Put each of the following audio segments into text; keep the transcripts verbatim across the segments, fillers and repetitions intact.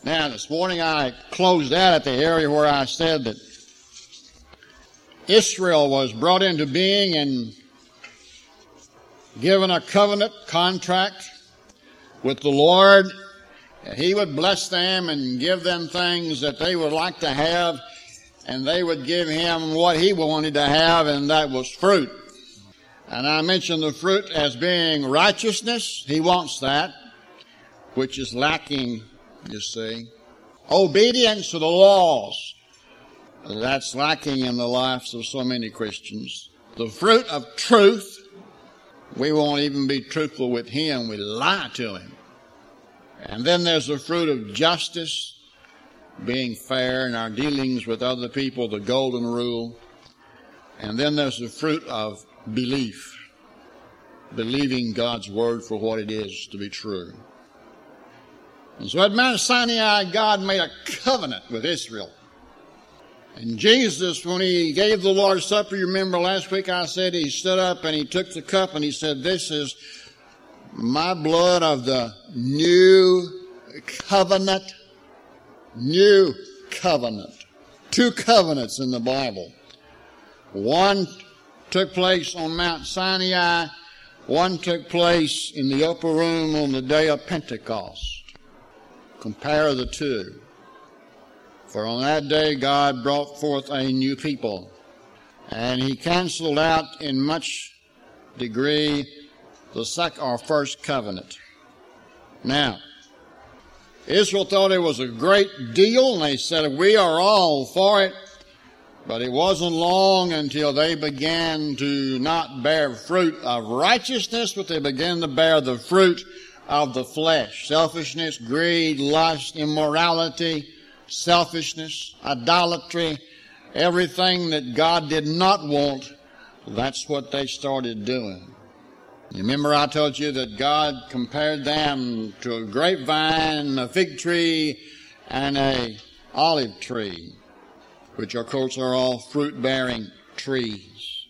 Now, this morning I closed out at the area where I said that Israel was brought into being and given a covenant contract with the Lord. He would bless them and give them things that they would like to have, and they would give him what he wanted to have, and that was fruit. And I mentioned the fruit as being righteousness. He wants that, which is lacking, you see. Obedience to the laws. That's lacking in the lives of so many Christians. The fruit of truth. We won't even be truthful with him. We lie to him. And then there's the fruit of justice, being fair in our dealings with other people, the golden rule. And then there's the fruit of belief, believing God's word for what it is to be true. And so at Mount Sinai, God made a covenant with Israel. And Jesus, when he gave the Lord's Supper, you remember last week I said he stood up and he took the cup and he said, "This is my blood of the new covenant." New covenant. Two covenants in the Bible. One took place on Mount Sinai. One took place in the upper room on the day of Pentecost. Compare the two. For on that day God brought forth a new people. And he canceled out in much degree the second or first covenant. Now, Israel thought it was a great deal, and they said, "We are all for it." But it wasn't long until they began to not bear fruit of righteousness, but they began to bear the fruit of the flesh. Selfishness, greed, lust, immorality, selfishness, idolatry, everything that God did not want, that's what they started doing. You remember I told you that God compared them to a grapevine, a fig tree, and a olive tree, which of course are all fruit-bearing trees.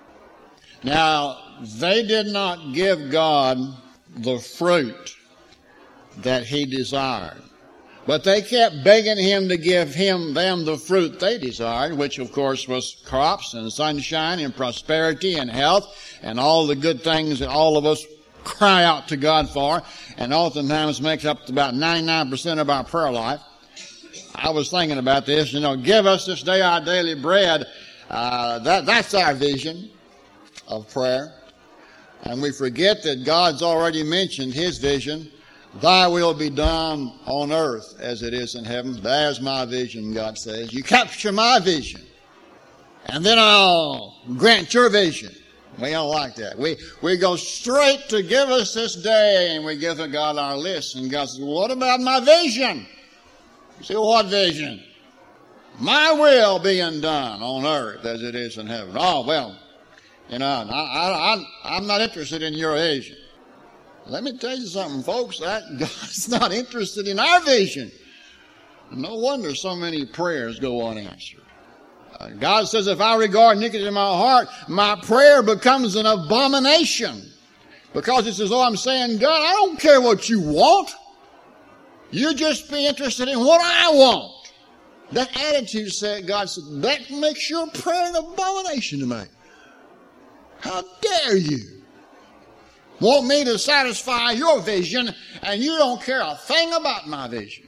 Now, they did not give God the fruit that he desired, but they kept begging him to give him them the fruit they desired, which of course was crops and sunshine and prosperity and health and all the good things that all of us cry out to God for, and oftentimes makes up about ninety-nine percent of our prayer life. I was thinking about this, you know, give us this day our daily bread. Uh, that, that's our vision of prayer. And we forget that God's already mentioned his vision. Thy will be done on earth as it is in heaven. There's my vision, God says. You capture my vision, and then I'll grant your vision. We don't like that. We, we go straight to give us this day, and we give to God our list. And God says, "What about my vision?" You say, "What vision?" "My will being done on earth as it is in heaven." Oh, well, you know, I, I, I, I'm not interested in your vision. Let me tell you something, folks. That God's not interested in our vision. No wonder so many prayers go unanswered. Uh, God says, if I regard iniquity in my heart, my prayer becomes an abomination. Because it says, "Oh, I'm saying, God, I don't care what you want. You just be interested in what I want." That attitude, said God said, that makes your prayer an abomination to me. How dare you want me to satisfy your vision, and you don't care a thing about my vision?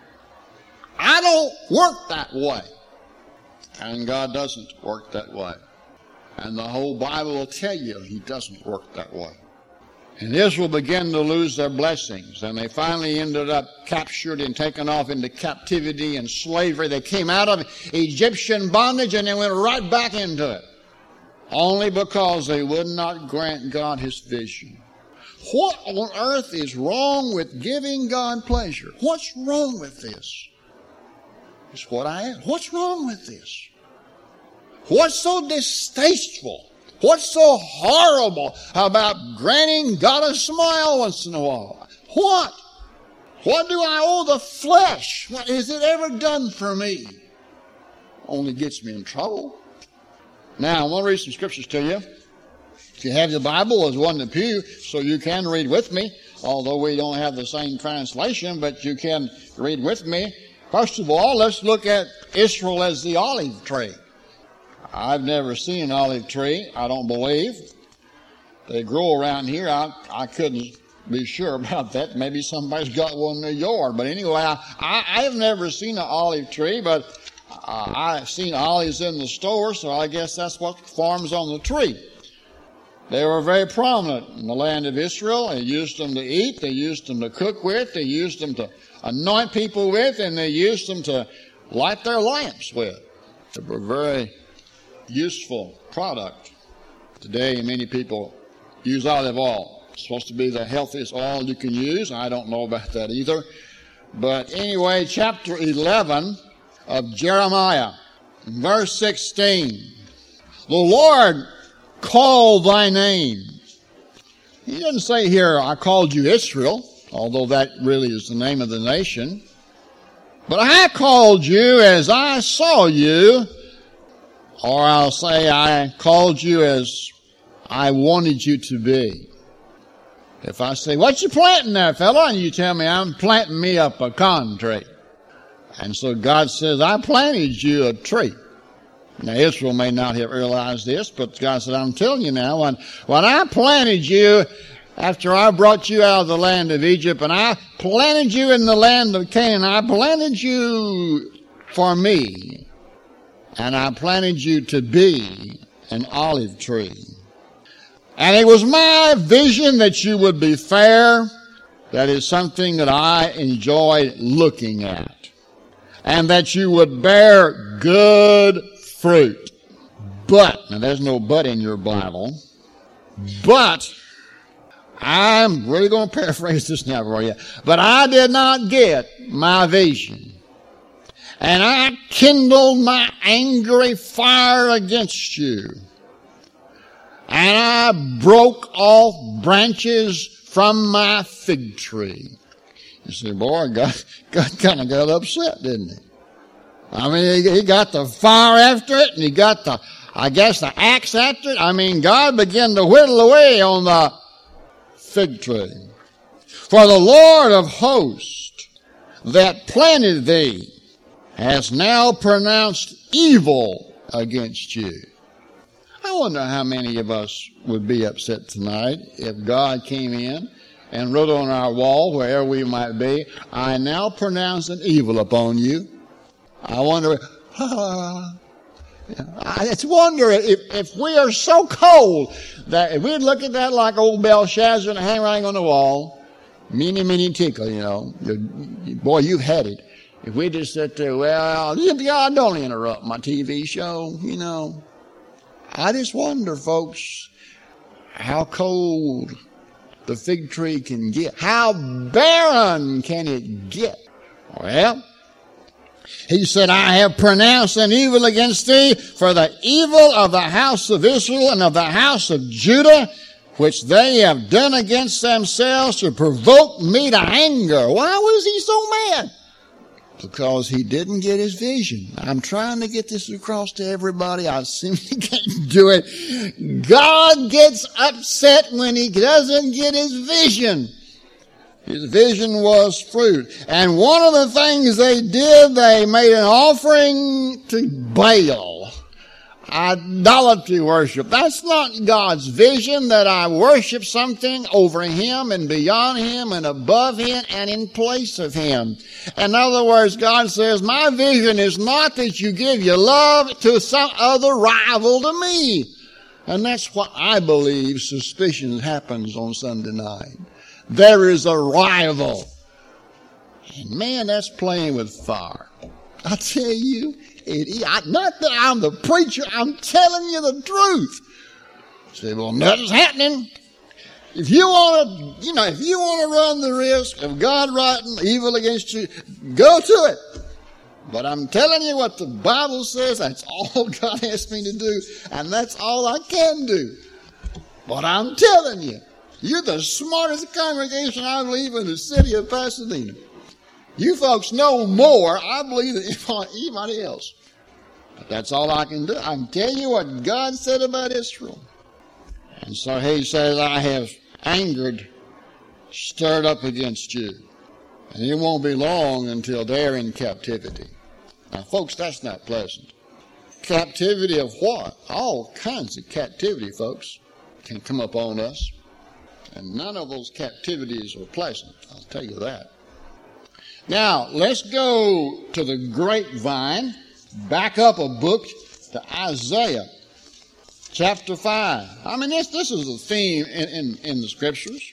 I don't work that way. And God doesn't work that way. And the whole Bible will tell you he doesn't work that way. And Israel began to lose their blessings, and they finally ended up captured and taken off into captivity and slavery. They came out of Egyptian bondage and they went right back into it, only because they would not grant God his vision. What on earth is wrong with giving God pleasure? What's wrong with this? Is what I ask. What's wrong with this? What's so distasteful? What's so horrible about granting God a smile once in a while? What? What do I owe the flesh? What has it ever done for me? Only gets me in trouble. Now, I want to read some scriptures to you. If you have your Bible, there's one in the pew, so you can read with me. although we don't have the same translation, but you can read with me. First of all, let's look at Israel as the olive tree. I've never seen an olive tree, I don't believe. They grow around here. I, I couldn't be sure about that. Maybe somebody's got one in their yard. But anyway, I, I, I've never seen an olive tree, but uh, I've seen olives in the store, so I guess that's what forms on the tree. They were very prominent in the land of Israel. They used them to eat. They used them to cook with. They used them to anoint people with, and they used them to light their lamps with. They were a very useful product. Today, many people use olive oil. It's supposed to be the healthiest oil you can use. I don't know about that either. But anyway, chapter eleven of Jeremiah, verse sixteen. The Lord called thy name. He doesn't say here, I called you Israel, although that really is the name of the nation. But I called you as I saw you, or I'll say I called you as I wanted you to be. If I say, what you planting there, fella? And you tell me, I'm planting me a pecan tree. And so God says, I planted you a tree. Now, Israel may not have realized this, but God said, I'm telling you now, when, when I planted you after I brought you out of the land of Egypt, and I planted you in the land of Canaan, I planted you for me, and I planted you to be an olive tree. And it was my vision that you would be fair. That is something that I enjoyed looking at. And that you would bear good fruit. But, now there's no but in your Bible, but, I'm really going to paraphrase this now for you, but I did not get my vision. And I kindled my angry fire against you. And I broke off branches from my fig tree. You say, boy, God, God kind of got upset, didn't he? I mean, he, he got the fire after it, and he got the, I guess, the axe after it. I mean, God began to whittle away on the fig tree. For the Lord of hosts that planted thee has now pronounced evil against you. I wonder how many of us would be upset tonight if God came in and wrote on our wall, wherever we might be, I now pronounce an evil upon you. I wonder, ah, I just wonder if, if we are so cold that if we'd look at that like old Belshazzar and the handwriting on the wall, meeny, meeny, tickle, you know, boy, you've had it. If we just sit there, well, God, don't interrupt my T V show, you know. I just wonder, folks, how cold the fig tree can get. How barren can it get? Well, he said, I have pronounced an evil against thee for the evil of the house of Israel and of the house of Judah, which they have done against themselves to provoke me to anger. Why was he so mad? Because he didn't get his vision. I'm trying to get this across to everybody. I simply can't do it. God gets upset when he doesn't get his vision. His vision was fruit. And one of the things they did, they made an offering to Baal. Idolatry worship. That's not God's vision, that I worship something over him and beyond him and above him and in place of him. In other words, God says, my vision is not that you give your love to some other rival to me. And that's what I believe suspicion happens on Sunday night. There is a rival. And man, that's playing with fire. I tell you, it, I, not that I'm the preacher, I'm telling you the truth. You say, well, nothing's happening. If you want to, you know, if you want to run the risk of God writing evil against you, go to it. But I'm telling you what the Bible says, that's all God asked me to do, and that's all I can do. But I'm telling you, you're the smartest congregation, I believe, in the city of Pasadena. You folks know more, I believe, than anybody else. But that's all I can do. I can tell you what God said about Israel. And so he says, I have angered stirred up against you. And it won't be long until they're in captivity. Now, folks, that's not pleasant. Captivity of what? All kinds of captivity, folks, can come upon us. And none of those captivities are pleasant, I'll tell you that. Now, let's go to the grapevine, back up a book to Isaiah chapter five. I mean, this, this is a theme in, in, in the Scriptures.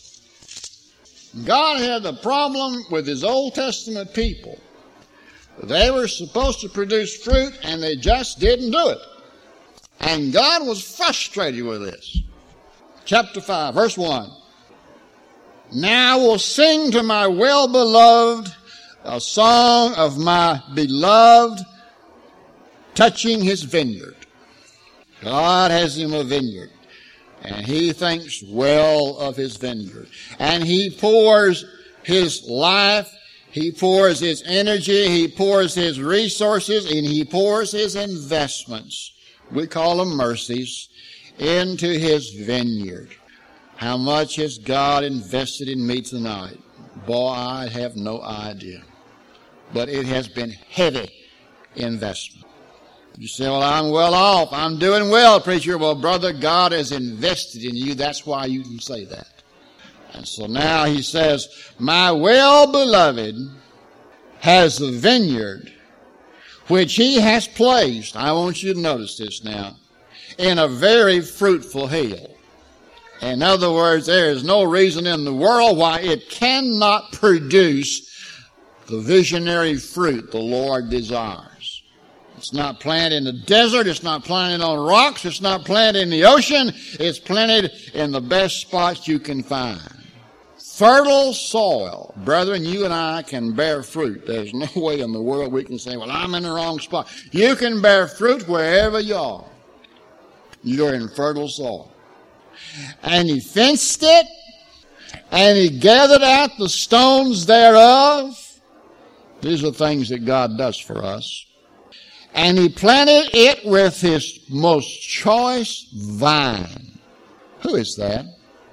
God had a problem with his Old Testament people. They were supposed to produce fruit, and they just didn't do it. And God was frustrated with this. Chapter five, verse one. Now I will sing to my well-beloved a song of my beloved touching his vineyard. God has him a vineyard, and he thinks well of his vineyard. And he pours his life, he pours his energy, he pours his resources, and he pours his investments, we call them mercies, into his vineyard. How much has God invested in me tonight? Boy, I have no idea. But it has been heavy investment. You say, well, I'm well off. I'm doing well, preacher. Well, brother, God has invested in you. That's why you can say that. And so now he says, my well-beloved has the vineyard which he has placed. I want you to notice this now. In a very fruitful hill. In other words, there is no reason in the world why it cannot produce the visionary fruit the Lord desires. It's not planted in the desert. It's not planted on rocks. It's not planted in the ocean. It's planted in the best spots you can find. Fertile soil. Brethren, you and I can bear fruit. There's no way in the world we can say, well, I'm in the wrong spot. You can bear fruit wherever you are. You're in fertile soil. And he fenced it, and he gathered out the stones thereof. These are things that God does for us. And he planted it with his most choice vine. Who is that?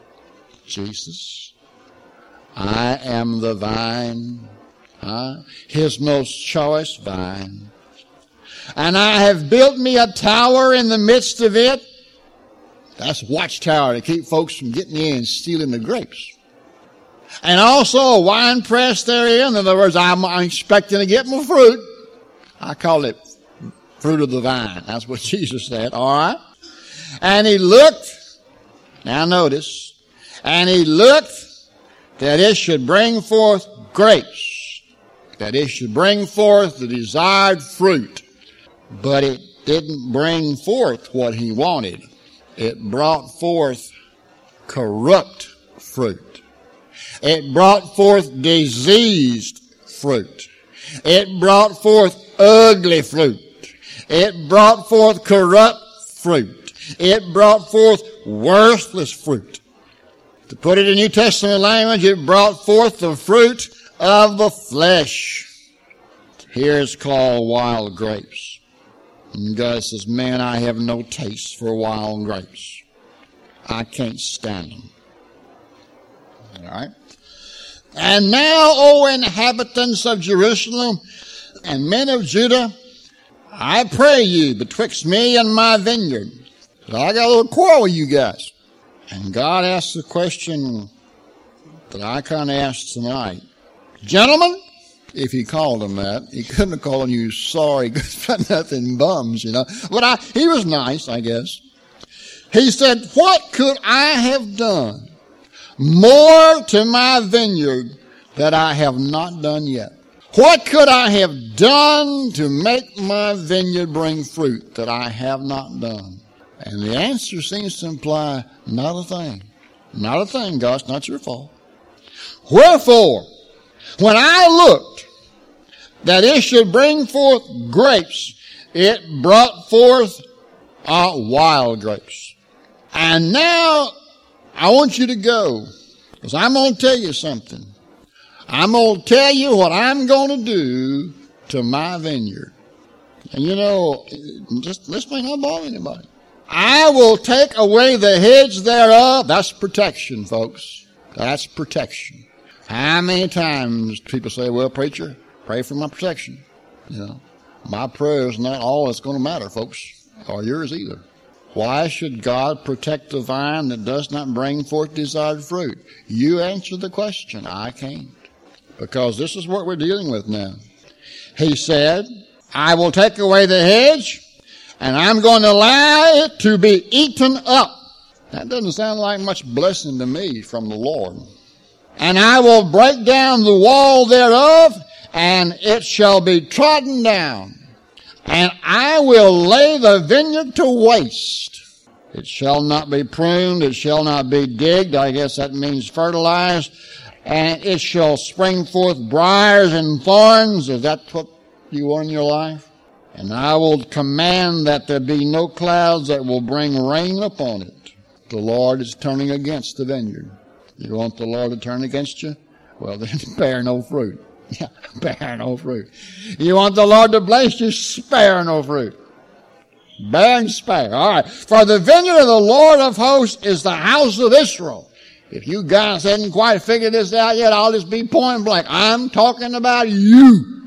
Jesus. I am the vine. Huh? His most choice vine. And I have built me a tower in the midst of it. That's a watchtower to keep folks from getting in and stealing the grapes. And also a wine press therein. In other words, I'm, I'm expecting to get my fruit. I call it fruit of the vine. That's what Jesus said. All right. And he looked. Now notice. And he looked that it should bring forth grapes. That it should bring forth the desired fruit. But it didn't bring forth what he wanted. It brought forth corrupt fruit. It brought forth diseased fruit. It brought forth ugly fruit. It brought forth corrupt fruit. It brought forth worthless fruit. To put it in New Testament language, it brought forth the fruit of the flesh. Here it's called wild grapes. And God says, man, I have no taste for wild grapes. I can't stand them. All right. And now, O inhabitants of Jerusalem and men of Judah, I pray you betwixt me and my vineyard. So I got a little quarrel with you guys. And God asked the question that I kind of asked tonight. Gentlemen, if he called them that, he couldn't have called you sorry, good nothing bums, you know. But I, he was nice, I guess. He said, what could I have done more to my vineyard that I have not done yet? What could I have done to make my vineyard bring fruit that I have not done? And the answer seems to imply not a thing. Not a thing, God. It's not your fault. Wherefore, when I looked that it should bring forth grapes, it brought forth uh, wild grapes. And now I want you to go, because I'm going to tell you something. I'm going to tell you what I'm going to do to my vineyard. And you know, just this may not bother anybody. I will take away the hedge thereof. That's protection, folks. That's protection. How many times people say, well, preacher, pray for my protection. You know, my prayer is not all that's going to matter, folks, or yours either. Why should God protect the vine that does not bring forth desired fruit? You answer the question. I can't. Because this is what we're dealing with now. He said, I will take away the hedge, and I'm going to allow it to be eaten up. That doesn't sound like much blessing to me from the Lord. And I will break down the wall thereof, and it shall be trodden down. And I will lay the vineyard to waste. It shall not be pruned, it shall not be digged. I guess that means fertilized. And it shall spring forth briars and thorns. Is that what you want in your life? And I will command that there be no clouds that will bring rain upon it. The Lord is turning against the vineyard. You want the Lord to turn against you? Well, then bear no fruit. Yeah, bear no fruit. You want the Lord to bless you? Spare no fruit. Bear and spare. All right. For the vineyard of the Lord of hosts is the house of Israel. If you guys hadn't quite figured this out yet, I'll just be point blank. I'm talking about you.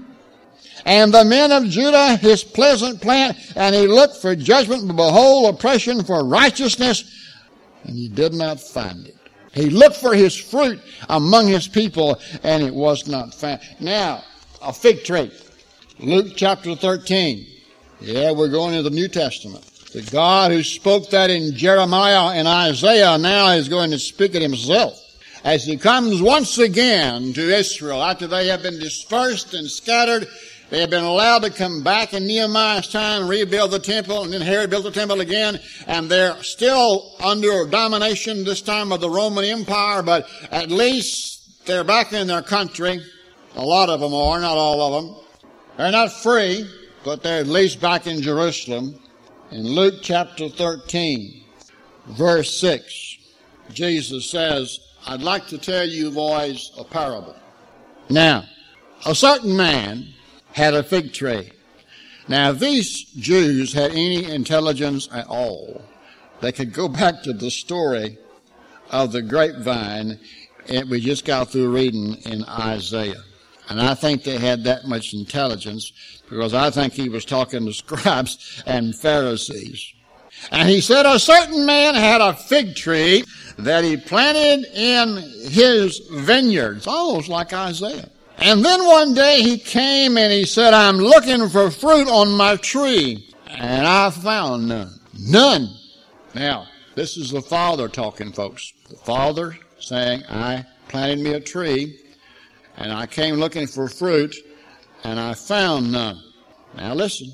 And the men of Judah, his pleasant plant, and he looked for judgment, but behold, oppression for righteousness, and he did not find it. He looked for his fruit among his people, and it was not found. Now, a fig tree. Luke chapter thirteen. Yeah, we're going to the New Testament. The God who spoke that in Jeremiah and Isaiah now is going to speak it himself. As he comes once again to Israel after they have been dispersed and scattered. They have been allowed to come back in Nehemiah's time, rebuild the temple, and then Herod built the temple again. And they're still under domination this time of the Roman Empire, but at least they're back in their country. A lot of them are, not all of them. They're not free, but they're at least back in Jerusalem. In Luke chapter thirteen, verse six, Jesus says, I'd like to tell you boys a parable. Now, a certain man had a fig tree. Now, if these Jews had any intelligence at all, they could go back to the story of the grapevine that we just got through reading in Isaiah. And I think they had that much intelligence because I think he was talking to scribes and Pharisees. And he said a certain man had a fig tree that he planted in his vineyard. It's almost like Isaiah. And then one day he came and he said, I'm looking for fruit on my tree. And I found none. None. Now, this is the Father talking, folks. The Father saying, I planted me a tree, and I came looking for fruit, and I found none. Now listen.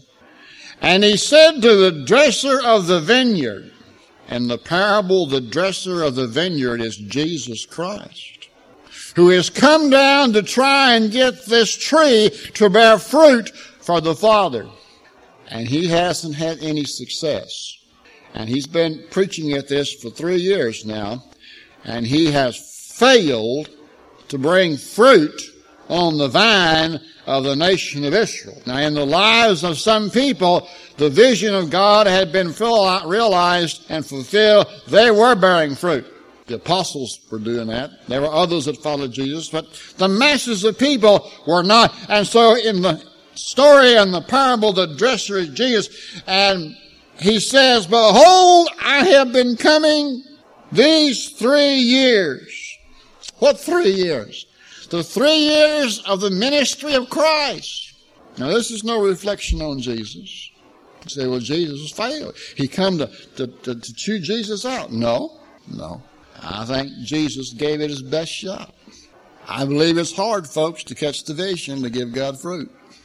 And he said to the dresser of the vineyard, and the parable, the dresser of the vineyard is Jesus Christ, who has come down to try and get this tree to bear fruit for the Father. And he hasn't had any success. And he's been preaching at this for three years now, and he has failed to bring fruit on the vine of the nation of Israel. Now, in the lives of some people, the vision of God had been realized and fulfilled. They were bearing fruit. The apostles were doing that. There were others that followed Jesus, but the masses of people were not. And so in the story and the parable, the dresser is Jesus, and he says, behold, I have been coming these three years. What three years? The three years of the ministry of Christ. Now, this is no reflection on Jesus. You say, well, Jesus failed. He come to, to, to, to chew Jesus out. No, no. I think Jesus gave it his best shot. I believe it's hard, folks, to catch the vision to give God fruit.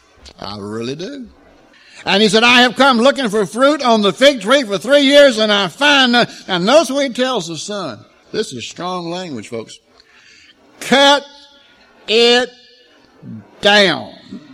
I really do. And he said, I have come looking for fruit on the fig tree for three years, and I find none. And notice what he tells the son. This is strong language, folks. Cut it down.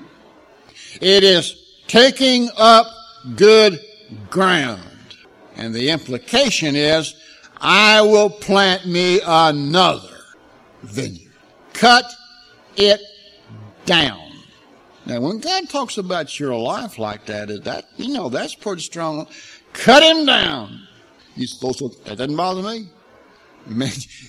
It is taking up good ground. And the implication is, I will plant me another vineyard. Cut it down. Now, when God talks about your life like that, is that, you know, that's pretty strong. Cut him down. You supposed to, that doesn't bother me. Man,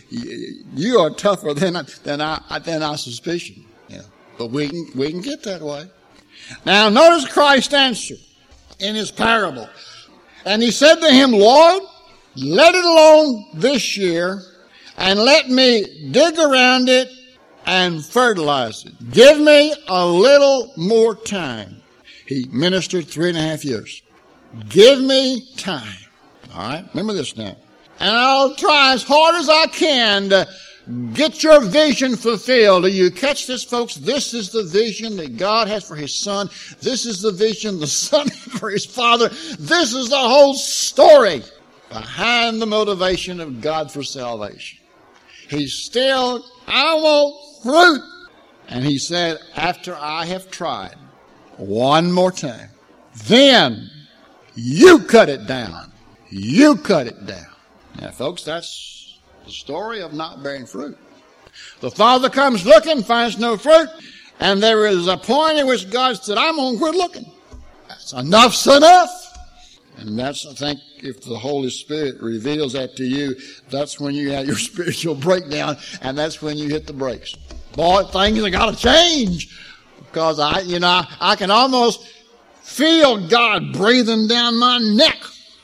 you are tougher than I, than I, than I suspicion. Yeah. But we can, we can get that way. Now, notice Christ's answer in his parable. And he said to him, Lord, let it alone this year, and let me dig around it and fertilize it. Give me a little more time. He ministered three and a half years. Give me time. All right, remember this now. And I'll try as hard as I can to get your vision fulfilled. Do you catch this, folks? This is the vision that God has for his Son. This is the vision the Son has for his Father. This is the whole story behind the motivation of God for salvation. He's still, I want fruit. And he said, after I have tried one more time, then you cut it down. You cut it down. Now, folks, that's the story of not bearing fruit. The Father comes looking, finds no fruit, and there is a point in which God said, I'm going to quit looking. That's enough's enough. And that's, I think, if the Holy Spirit reveals that to you, that's when you have your spiritual breakdown, and that's when you hit the brakes. Boy, things have got to change. Because I, you know, I, I can almost feel God breathing down my neck.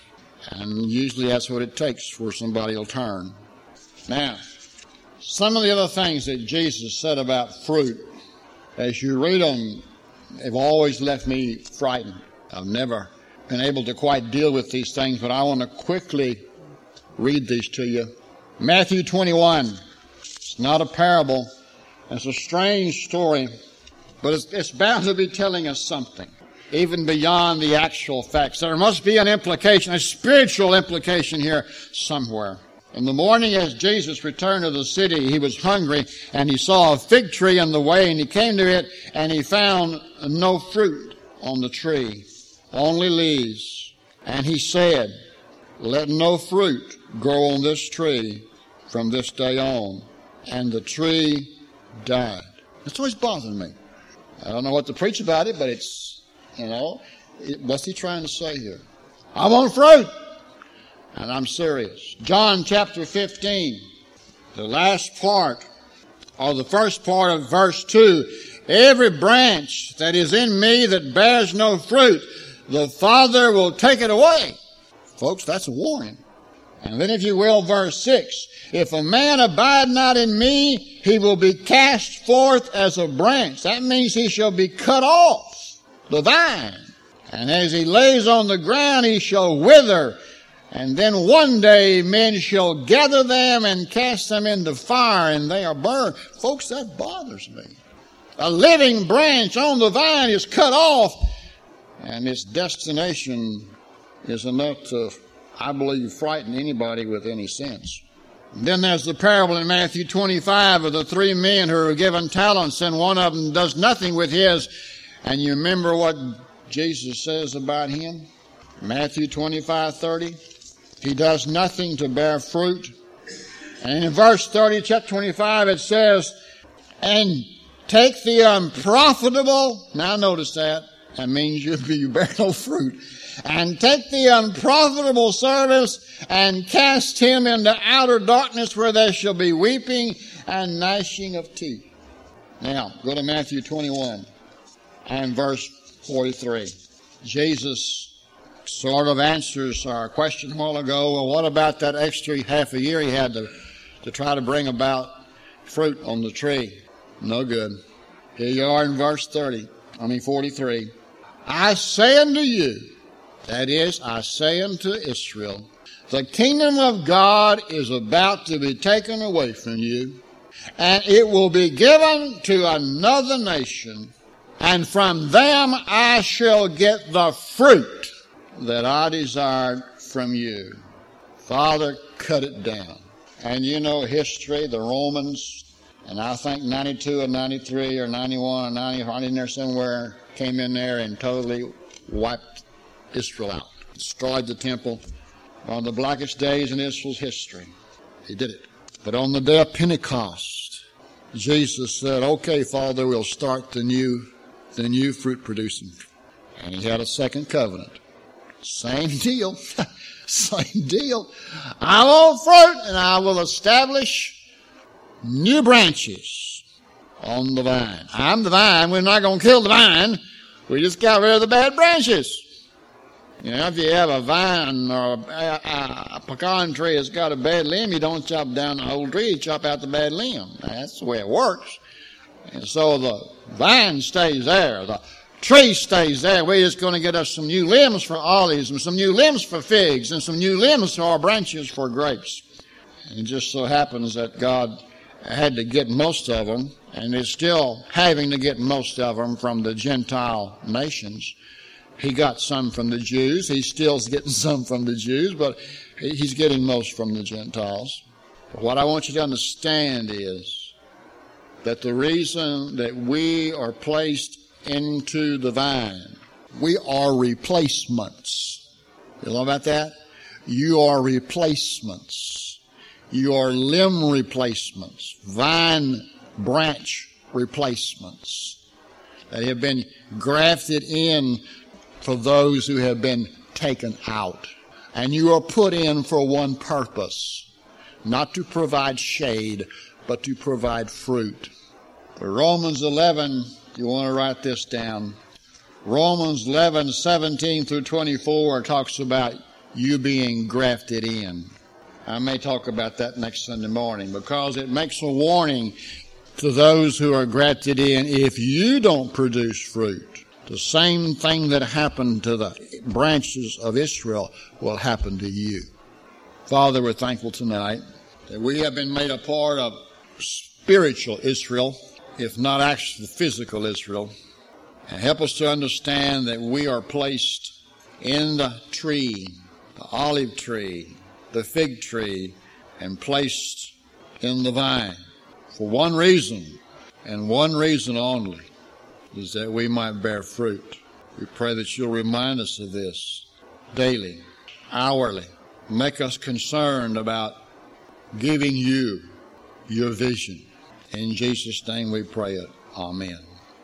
And usually that's what it takes for somebody to turn. Now, some of the other things that Jesus said about fruit, as you read them, have always left me frightened. I've never been able to quite deal with these things, but I want to quickly read these to you. Matthew twenty-one. It's not a parable. It's a strange story, but it's, it's bound to be telling us something, even beyond the actual facts. There must be an implication, a spiritual implication here somewhere. In the morning, as Jesus returned to the city, he was hungry, and he saw a fig tree in the way, and he came to it, and he found no fruit on the tree, only leaves. And he said, let no fruit grow on this tree from this day on. And the tree died. That's always bothered me. I don't know what to preach about it, but it's, you know, it, what's he trying to say here? I want fruit. And I'm serious. John chapter fifteen, the last part, or the first part of verse two. Every branch that is in me that bears no fruit, the Father will take it away. Folks, that's a warning. And then if you will, verse six. If a man abide not in me, he will be cast forth as a branch. That means he shall be cut off the vine. And as he lays on the ground, he shall wither. And then one day men shall gather them and cast them into fire, and they are burned. Folks, that bothers me. A living branch on the vine is cut off, and its destination is enough to, I believe, frighten anybody with any sense. And then there's the parable in Matthew twenty-five of the three men who are given talents, and one of them does nothing with his. And you remember what Jesus says about him? Matthew twenty-five thirty. He does nothing to bear fruit. And in verse thirty, chapter twenty-five, it says, and take the unprofitable. Now notice that. That means you, you bear no fruit. And take the unprofitable service and cast him into outer darkness where there shall be weeping and gnashing of teeth. Now, go to Matthew twenty-one and verse forty-three. Jesus sort of answers our question a while ago. Well, what about that extra half a year he had to, to try to bring about fruit on the tree? No good. Here you are in verse thirty, I mean forty-three. I say unto you, that is, I say unto Israel, the kingdom of God is about to be taken away from you, and it will be given to another nation, and from them I shall get the fruit that I desired from you. Father, cut it down. And you know history, the Romans, and I think ninety-two or ninety-three or ninety-one or ninety, right in there somewhere, came in there and totally wiped Israel out. Destroyed the temple. One of the blackest days in Israel's history. He did it. But on the day of Pentecost, Jesus said, okay, Father, we'll start the new, the new fruit producing. And he had a second covenant. Same deal. Same deal. I want fruit, and I will establish new branches on the vine. I'm the vine. We're not going to kill the vine. We just got rid of the bad branches. You know, if you have a vine or a, a, a pecan tree that's got a bad limb, you don't chop down the whole tree, you chop out the bad limb. That's the way it works. And so the vine stays there. The tree stays there. We're just going to get us some new limbs for olives and some new limbs for figs and some new limbs for our branches for grapes. And it just so happens that God had to get most of them, and is still having to get most of them from the Gentile nations. He got some from the Jews. He still's getting some from the Jews, but he's getting most from the Gentiles. But what I want you to understand is that the reason that we are placed into the vine, we are replacements. You know about that? You are replacements. You are limb replacements, vine branch replacements that have been grafted in for those who have been taken out. And you are put in for one purpose, not to provide shade, but to provide fruit. For Romans eleven, you want to write this down. Romans eleven, seventeen through twenty-four talks about you being grafted in. I may talk about that next Sunday morning because it makes a warning to those who are grafted in. If you don't produce fruit, the same thing that happened to the branches of Israel will happen to you. Father, we're thankful tonight that we have been made a part of spiritual Israel, if not actually physical Israel. And help us to understand that we are placed in the tree, the olive tree, the fig tree, and placed in the vine for one reason, and one reason only, is that we might bear fruit. We pray that you'll remind us of this daily, hourly. Make us concerned about giving you your vision. In Jesus' name we pray it. Amen.